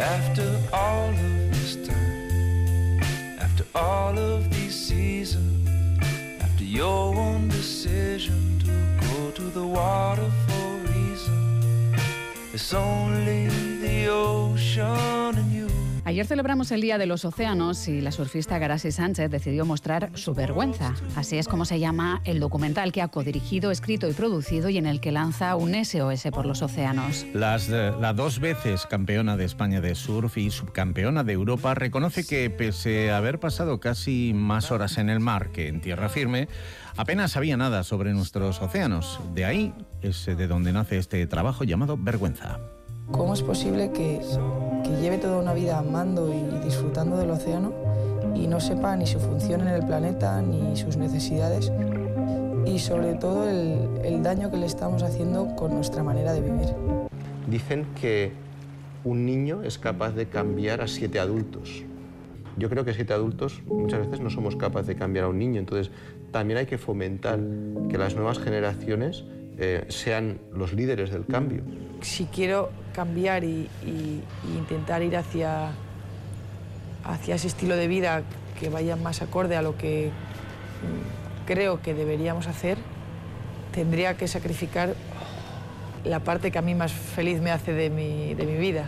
After all of this time, after all of these seasons, after your one decision to go to the water for a reason, it's only the ocean and you. Ayer celebramos el Día de los Océanos y la surfista Garasi Sánchez decidió mostrar su vergüenza. Así es como se llama el documental que ha codirigido, escrito y producido y en el que lanza un SOS por los océanos. La 2 veces campeona de España de surf y subcampeona de Europa reconoce que pese a haber pasado casi más horas en el mar que en tierra firme, apenas sabía nada sobre nuestros océanos. De ahí es de donde nace este trabajo llamado Vergüenza. ¿Cómo es posible que lleve toda una vida amando y disfrutando del océano y no sepa ni su función en el planeta ni sus necesidades y sobre todo el daño que le estamos haciendo con nuestra manera de vivir? Dicen que un niño es capaz de cambiar a 7 adultos. Yo creo que 7 adultos muchas veces no somos capaces de cambiar a un niño, entonces también hay que fomentar que las nuevas generaciones sean los líderes del cambio. Si quiero cambiar y intentar ir hacia ese estilo de vida que vaya más acorde a lo que creo que deberíamos hacer, tendría que sacrificar la parte que a mí más feliz me hace de mi vida.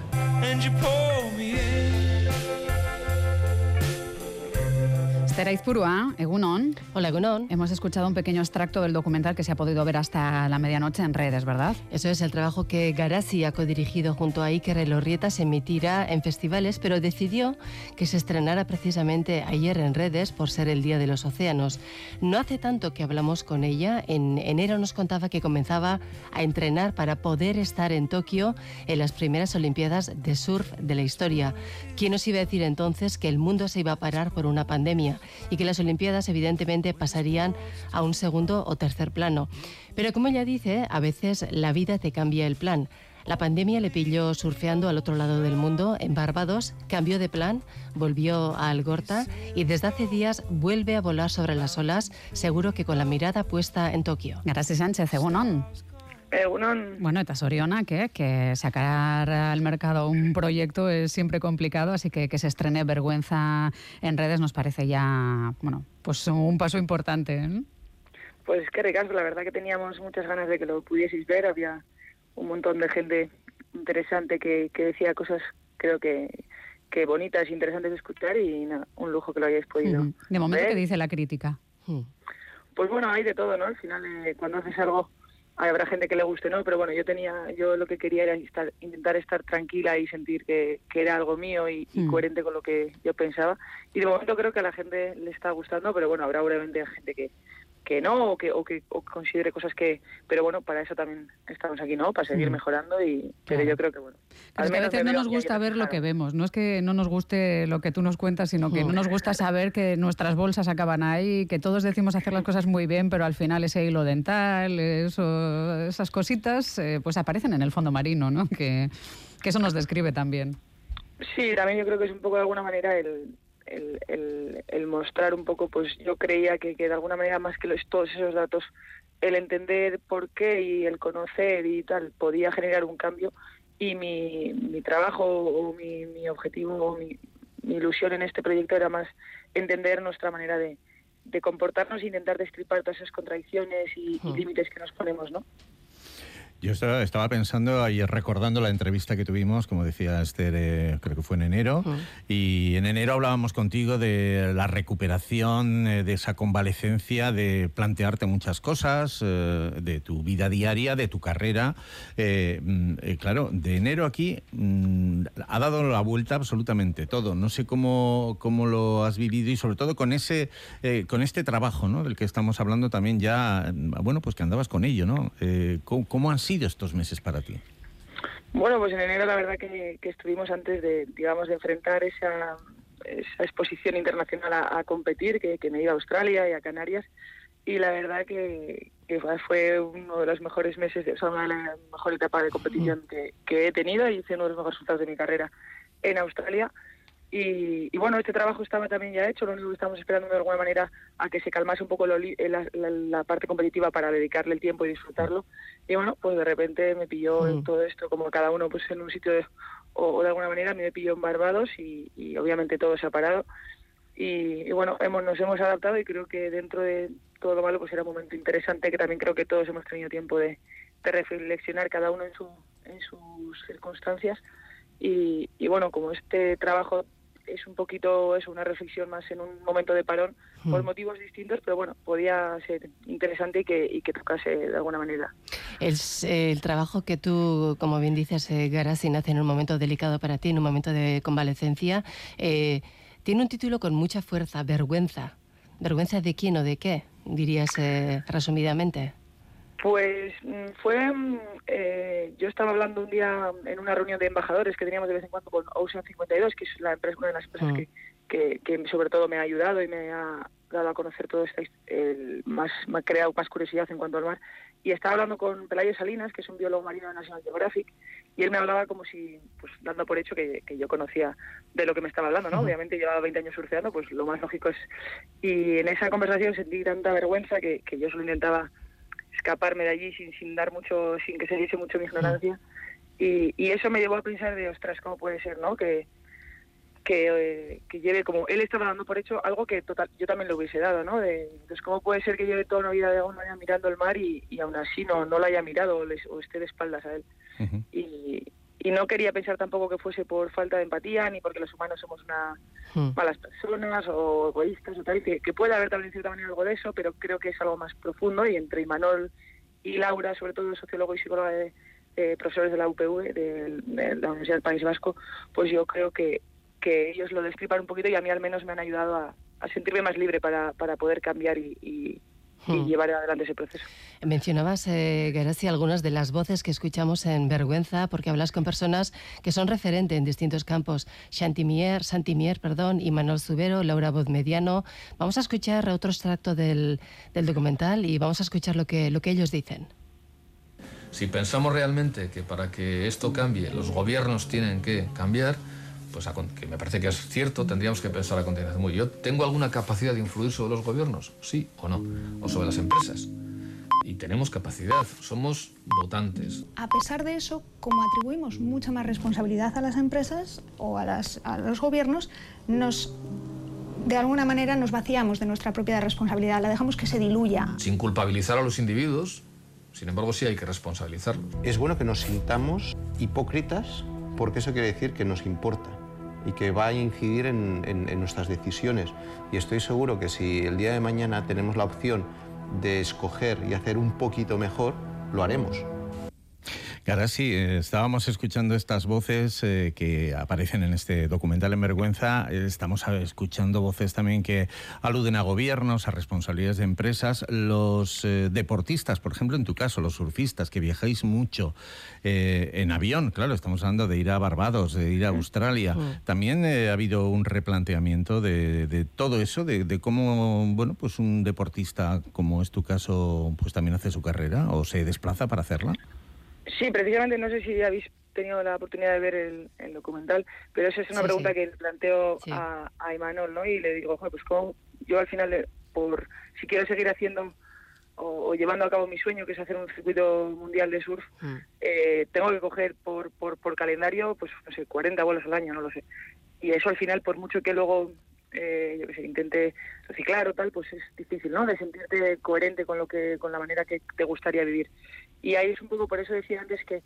Esther Aizpurua, egunon. Hola, egunon. Hemos escuchado un pequeño extracto del documental que se ha podido ver hasta la medianoche en redes, ¿verdad? Eso es el trabajo que Garasi ha codirigido junto a Iker Elorrieta. Se emitirá en festivales, pero decidió que se estrenara precisamente ayer en redes por ser el Día de los Océanos. No hace tanto que hablamos con ella. En enero nos contaba que comenzaba a entrenar para poder estar en Tokio en las primeras Olimpiadas de surf de la historia. ¿Quién nos iba a decir entonces que el mundo se iba a parar por una pandemia? Y que las Olimpiadas evidentemente pasarían a un segundo o tercer plano. Pero como ella dice, a veces la vida te cambia el plan. La pandemia le pilló surfeando al otro lado del mundo, en Barbados, cambió de plan, volvió a Algorta y desde hace días vuelve a volar sobre las olas, seguro que con la mirada puesta en Tokio. Garasi Sánchez, egunon. Bueno, eta zorionak, que sacar al mercado un proyecto es siempre complicado, así que se estrene Vergüenza en redes nos parece ya, bueno, pues un paso importante, ¿eh? Pues qué ricasco, la verdad que teníamos muchas ganas de que lo pudieseis ver, había un montón de gente interesante que decía cosas, creo que bonitas, interesantes de escuchar y nada, un lujo que lo hayáis podido ver. De momento, ¿qué dice la crítica? Pues bueno, hay de todo, ¿no? Al final, cuando haces algo, habrá gente que le guste, ¿no? Pero bueno, yo lo que quería era intentar estar tranquila y sentir que era algo mío y coherente con lo que yo pensaba. Y de momento creo que a la gente le está gustando, pero bueno, habrá obviamente gente que no, o que considere cosas que... Pero bueno, para eso también estamos aquí, ¿no? Para seguir mejorando pero yo creo que bueno... Es que a veces no nos gusta ver lo que vemos. No es que no nos guste lo que tú nos cuentas, sino que no nos gusta saber que nuestras bolsas acaban ahí, que todos decimos hacer las cosas muy bien, pero al final ese hilo dental, esas cositas, pues aparecen en el fondo marino, ¿no? Que eso nos describe también. Sí, también yo creo que es un poco de alguna manera el mostrar un poco, pues yo creía que de alguna manera más que todos esos datos, el entender por qué y el conocer y tal podía generar un cambio y mi trabajo o mi objetivo o mi ilusión en este proyecto era más entender nuestra manera de comportarnos e intentar destripar todas esas contradicciones y límites que nos ponemos, ¿no? Yo estaba pensando y recordando la entrevista que tuvimos, como decía Esther, creo que fue en enero, y en enero hablábamos contigo de la recuperación, de esa convalecencia, de plantearte muchas cosas, de tu vida diaria, de tu carrera. Claro, de enero aquí ha dado la vuelta absolutamente todo. No sé cómo lo has vivido y sobre todo con este trabajo, ¿no? Del que estamos hablando también ya, bueno, pues que andabas con ello, ¿no? ¿Cómo han sido estos meses para ti? Bueno, pues en enero la verdad que estuvimos antes de enfrentar esa exposición internacional a competir, que me iba a Australia y a Canarias, y la verdad que fue uno de los mejores meses, una de las mejores etapas de competición que he tenido, y hice uno de los mejores resultados de mi carrera en Australia. Y bueno, este trabajo estaba también ya hecho, lo único que estamos esperando de alguna manera a que se calmase un poco la parte competitiva para dedicarle el tiempo y disfrutarlo. Y bueno, pues de repente me pilló todo esto, como cada uno pues en un sitio o de alguna manera. A mí me pilló en Barbados y obviamente todo se ha parado. Y bueno, nos hemos adaptado y creo que dentro de todo lo malo pues era un momento interesante, que también creo que todos hemos tenido tiempo de reflexionar cada uno en sus circunstancias. Y bueno, como este trabajo es un poquito una reflexión más en un momento de parón por motivos distintos, pero bueno, podía ser interesante y que tocase de alguna manera. El trabajo que tú, como bien dices, Garazi, nace en un momento delicado para ti, en un momento de convalecencia, tiene un título con mucha fuerza, Vergüenza. ¿Vergüenza de quién o de qué, dirías resumidamente? Pues yo estaba hablando un día en una reunión de embajadores que teníamos de vez en cuando con Ocean 52, que es una de las empresas que sobre todo me ha ayudado y me ha dado a conocer todo esto, me ha creado más curiosidad en cuanto al mar. Y estaba hablando con Pelayo Salinas, que es un biólogo marino de National Geographic, y él me hablaba como si, pues dando por hecho que yo conocía de lo que me estaba hablando, ¿no? Obviamente llevaba 20 años surfeando, pues lo más lógico es... Y en esa conversación sentí tanta vergüenza que yo solo intentaba escaparme de allí sin dar mucho, sin que se diese mucho mi ignorancia, y eso me llevó a pensar de, ostras, ¿cómo puede ser, no? Que lleve, como él estaba dando por hecho, algo que yo también lo hubiese dado, ¿no? Entonces, ¿cómo puede ser que lleve toda una vida de alguna manera mirando el mar y aún así no lo haya mirado o esté de espaldas a él? Uh-huh. Y no quería pensar tampoco que fuese por falta de empatía, ni porque los humanos somos malas personas o egoístas o tal, que puede haber también en cierta manera algo de eso, pero creo que es algo más profundo, y entre Imanol y Laura, sobre todo sociólogo y psicóloga profesores de la UPV, de la Universidad del País Vasco, pues yo creo que ellos lo destripan un poquito y a mí al menos me han ayudado a sentirme más libre para poder cambiar y llevar adelante ese proceso. Mencionabas, Garazi, algunas de las voces que escuchamos en Vergüenza, porque hablas con personas que son referentes en distintos campos. Santi Mier, Imanol Zubero, Laura Bozmediano. Vamos a escuchar otro extracto del documental y vamos a escuchar lo que ellos dicen. Si pensamos realmente que para que esto cambie los gobiernos tienen que cambiar, pues que me parece que es cierto, tendríamos que pensar a continuación. ¿Yo tengo alguna capacidad de influir sobre los gobiernos? Sí o no. O sobre las empresas. Y tenemos capacidad, somos votantes. A pesar de eso, como atribuimos mucha más responsabilidad a las empresas o a los gobiernos, de alguna manera nos vaciamos de nuestra propia responsabilidad, la dejamos que se diluya. Sin culpabilizar a los individuos, sin embargo sí hay que responsabilizarlos. Es bueno que nos sintamos hipócritas, porque eso quiere decir que nos importa y que va a incidir en nuestras decisiones. Y estoy seguro que si el día de mañana tenemos la opción de escoger y hacer un poquito mejor, lo haremos. Garazi, estábamos escuchando estas voces que aparecen en este documental en Vergüenza. Estamos escuchando voces también que aluden a gobiernos, a responsabilidades de empresas. Los deportistas, por ejemplo, en tu caso, los surfistas, que viajáis mucho en avión, claro, estamos hablando de ir a Barbados, de ir a Australia. También ha habido un replanteamiento de todo eso, de cómo, bueno, pues un deportista, como es tu caso, pues también hace su carrera o se desplaza para hacerla. Sí, precisamente, no sé si habéis tenido la oportunidad de ver el documental, pero esa es una pregunta que le planteo a Imanol, ¿no? Y le digo, pues como yo al final, si quiero seguir haciendo o llevando a cabo mi sueño, que es hacer un circuito mundial de surf, tengo que coger por calendario, pues no sé, 40 vuelos al año, no lo sé. Y eso al final, por mucho que luego yo que sé, intente reciclar o tal, pues es difícil, ¿no? De sentirte coherente con la manera que te gustaría vivir. Y ahí es un poco, por eso decía antes que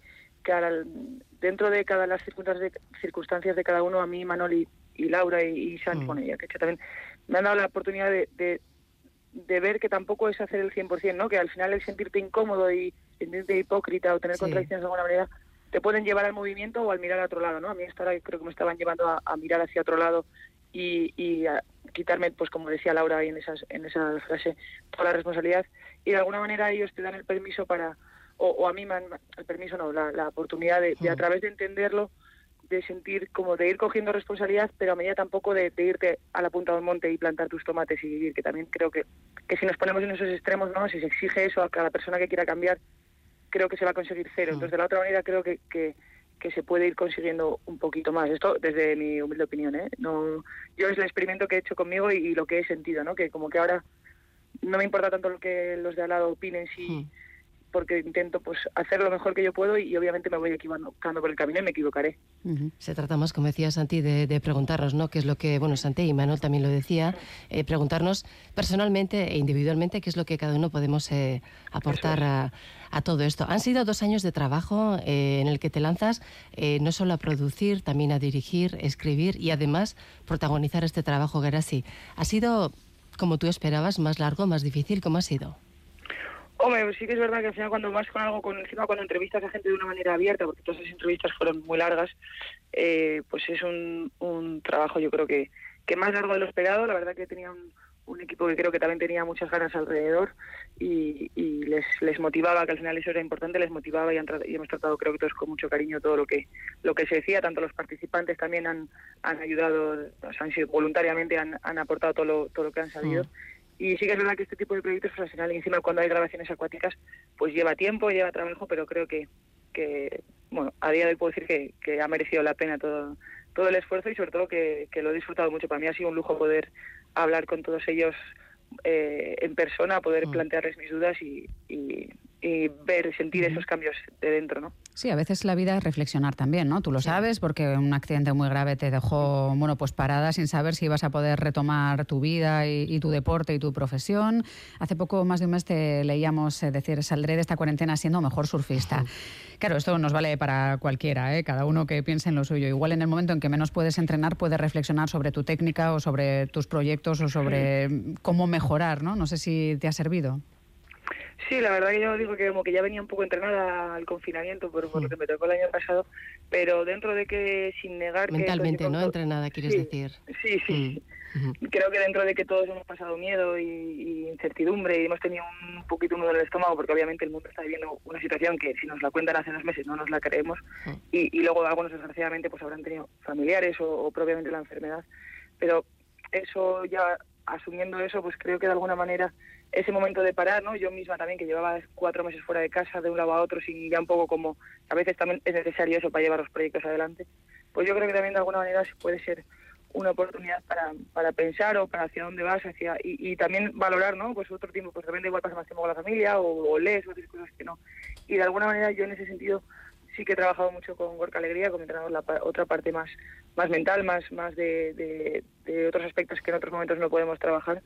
dentro de las circunstancias de cada uno, a mí, Manol y Laura y Santi, bueno, y a Kecha también, me han dado la oportunidad de ver que tampoco es hacer el 100%, ¿no? Que al final el sentirte incómodo y sentirte hipócrita o tener contradicciones de alguna manera te pueden llevar al movimiento o al mirar a otro lado, ¿no? A mí hasta ahora creo que me estaban llevando a mirar hacia otro lado y a quitarme, pues como decía Laura ahí en esa frase, toda la responsabilidad, y de alguna manera ellos te dan el permiso o a mí me dan el permiso, no, la oportunidad de a través de entenderlo, de sentir como de ir cogiendo responsabilidad, pero a medida tampoco de irte a la punta del monte y plantar tus tomates y vivir, que también creo que si nos ponemos en esos extremos, ¿no? Si se exige eso a cada persona que quiera cambiar, creo que se va a conseguir cero. Entonces, de la otra manera, creo que se puede ir consiguiendo un poquito más. Esto desde mi humilde opinión, ¿eh? No, yo es el experimento que he hecho conmigo y lo que he sentido, ¿no? Que como que ahora no me importa tanto lo que los de al lado opinen, porque intento pues hacer lo mejor que yo puedo y obviamente me voy equivocando por el camino y me equivocaré. Se trata más, como decía Santi, de preguntarnos, ¿no? Qué es lo que, bueno, Santi y Manuel también lo decía, preguntarnos personalmente e individualmente qué es lo que cada uno podemos aportar a todo esto. Han sido 2 años de trabajo en el que te lanzas no solo a producir, también a dirigir, escribir y además protagonizar este trabajo, Garasi. ¿Ha sido, como tú esperabas, más largo, más difícil? ¿Cómo ha sido? Hombre, pues sí que es verdad que al final cuando vas con algo, encima cuando entrevistas a gente de una manera abierta, porque todas esas entrevistas fueron muy largas, pues es un trabajo yo creo que más largo de lo esperado. La verdad que tenía un equipo que creo que también tenía muchas ganas alrededor y les motivaba, que al final eso era importante, les motivaba y hemos tratado creo que todos con mucho cariño todo lo que se decía. Tanto los participantes también han ayudado, o sea, han sido voluntariamente, han aportado todo lo que han sabido. Y sí que es verdad que este tipo de proyectos, pues al final, encima cuando hay grabaciones acuáticas, pues lleva tiempo, lleva trabajo, pero creo que bueno, a día de hoy puedo decir que ha merecido la pena todo el esfuerzo y sobre todo que lo he disfrutado mucho. Para mí ha sido un lujo poder hablar con todos ellos en persona, poder plantearles mis dudas y ver y sentir esos cambios de dentro, ¿no? Sí, a veces la vida es reflexionar también, ¿no? Tú lo sabes, porque un accidente muy grave te dejó, bueno, pues parada sin saber si ibas a poder retomar tu vida y tu deporte y tu profesión. Hace poco, más de un mes, te leíamos decir, saldré de esta cuarentena siendo mejor surfista. Claro, esto nos vale para cualquiera, ¿eh? Cada uno que piense en lo suyo. Igual en el momento en que menos puedes entrenar, puedes reflexionar sobre tu técnica o sobre tus proyectos o sobre cómo mejorar, ¿no? No sé si te ha servido. Sí, la verdad que yo digo que como que ya venía un poco entrenada al confinamiento por lo que me tocó el año pasado, pero dentro de que, sin negar mentalmente, que... ¿no? Entrenada, quieres decir. Sí. Creo que dentro de que todos hemos pasado miedo y incertidumbre y hemos tenido un poquito un nudo en el estómago, porque obviamente el mundo está viviendo una situación que si nos la cuentan hace 2 meses no nos la creemos, y luego algunos desgraciadamente pues habrán tenido familiares o propiamente la enfermedad, pero eso ya, asumiendo eso, pues creo que de alguna manera ese momento de parar, ¿no? Yo misma también, que llevaba 4 meses fuera de casa, de un lado a otro, sin ya un poco como a veces también es necesario eso para llevar los proyectos adelante, pues yo creo que también de alguna manera puede ser una oportunidad para pensar o para hacia dónde vas, y también valorar, ¿no? Pues otro tiempo, pues de repente igual pasa más tiempo con la familia o lees o otras cosas que no. Y de alguna manera yo en ese sentido sí que he trabajado mucho con Gorka Alegría, con mi entrenador, la otra parte más mental, más de otros aspectos que en otros momentos no podemos trabajar.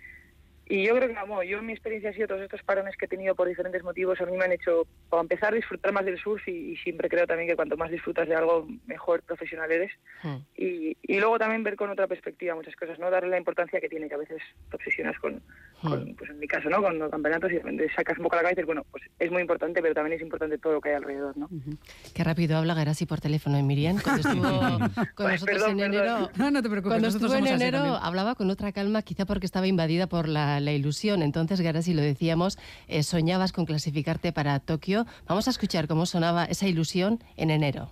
Y yo creo que, yo en mi experiencia ha sido todos estos parones que he tenido por diferentes motivos, a mí me han hecho, para empezar, disfrutar más del surf y siempre creo también que cuanto más disfrutas de algo, mejor profesional eres. Y luego también ver con otra perspectiva muchas cosas, ¿no? Darle la importancia que tiene, que a veces te obsesionas con pues en mi caso, ¿no? Con los campeonatos y de repente sacas un poco la cabeza y dices, bueno, pues es muy importante, pero también es importante todo lo que hay alrededor, ¿no? Qué rápido habla Garasi por teléfono, Miriam. Cuando estuvo con nosotros en enero... No te preocupes. Cuando estuvo en enero hablaba con otra calma, quizá porque estaba invadida por la ilusión. Entonces, Garasi, lo decíamos, soñabas con clasificarte para Tokio. Vamos a escuchar cómo sonaba esa ilusión en enero.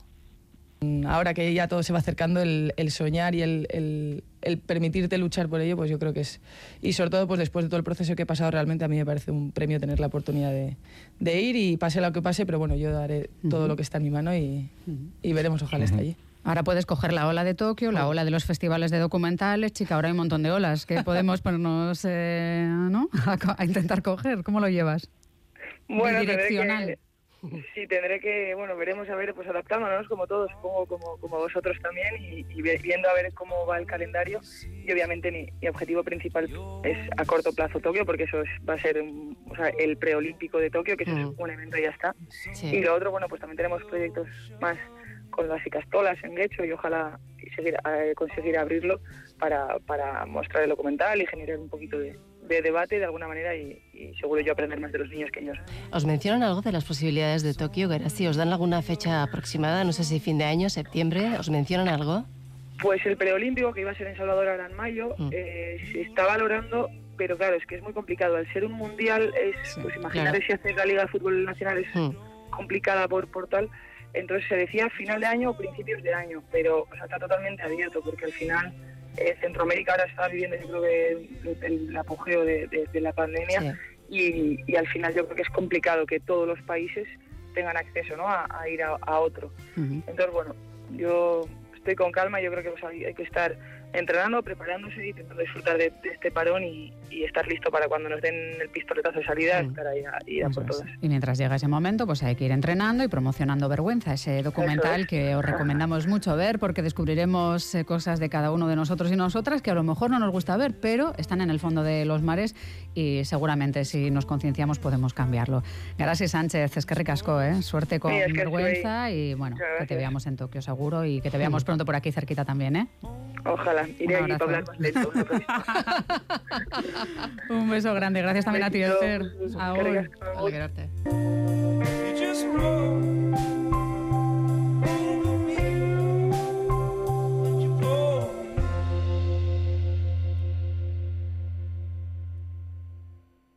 Ahora que ya todo se va acercando, el soñar y el permitirte luchar por ello, pues yo creo que es... Y sobre todo, pues después de todo el proceso que he pasado, realmente a mí me parece un premio tener la oportunidad de ir y pase lo que pase, pero bueno, yo daré todo lo que está en mi mano y veremos, ojalá esté allí. Ahora puedes coger la ola de Tokio, la ola de los festivales de documentales. Chica, ahora hay un montón de olas que podemos ponernos ¿no? a intentar coger. ¿Cómo lo llevas? Bueno, bidireccional. Tendré que, veremos a ver, pues adaptándonos como todos, supongo, como vosotros también, y viendo a ver cómo va el calendario. Y obviamente mi objetivo principal es a corto plazo Tokio, porque eso va a ser el preolímpico de Tokio, que eso es un evento y ya está. Sí. Y lo otro, pues también tenemos proyectos más con las Icastolas en Guecho y ojalá conseguir abrirlo para mostrar el documental y generar un poquito de debate de alguna manera y seguro yo aprender más de los niños que ellos. ¿Os mencionan algo de las posibilidades de Tokio, Garasi? ¿Os dan alguna fecha aproximada? No sé si fin de año, septiembre. ¿Os mencionan algo? Pues el preolímpico, que iba a ser en Salvador ahora en mayo, se está valorando, pero claro, es que es muy complicado. Al ser un mundial, pues imaginar si hacer la Liga de Fútbol Nacional es complicada por tal. Entonces se decía final de año o principios de año, pero está totalmente abierto, porque al final Centroamérica ahora está viviendo, yo creo que el apogeo de la pandemia, y al final yo creo que es complicado que todos los países tengan acceso, ¿no? a ir a otro. Entonces, yo estoy con calma, yo creo que hay que estar entrenando, preparándose y intentando disfrutar de este parón y estar listo para cuando nos den el pistoletazo de salida, estar ahí a por todas. Y mientras llega ese momento, pues hay que ir entrenando y promocionando Vergüenza, ese documental que os recomendamos mucho ver, porque descubriremos cosas de cada uno de nosotros y nosotras que a lo mejor no nos gusta ver, pero están en el fondo de los mares y seguramente si nos concienciamos podemos cambiarlo. Garasi Sánchez, eskerrik asko, suerte con Vergüenza y bueno, que te veamos en Tokio seguro y que te veamos pronto por aquí cerquita también, Ojalá, iré aquí para hablar más lento. Un beso grande, gracias también a ti, Esther. Ahora, alegrarte.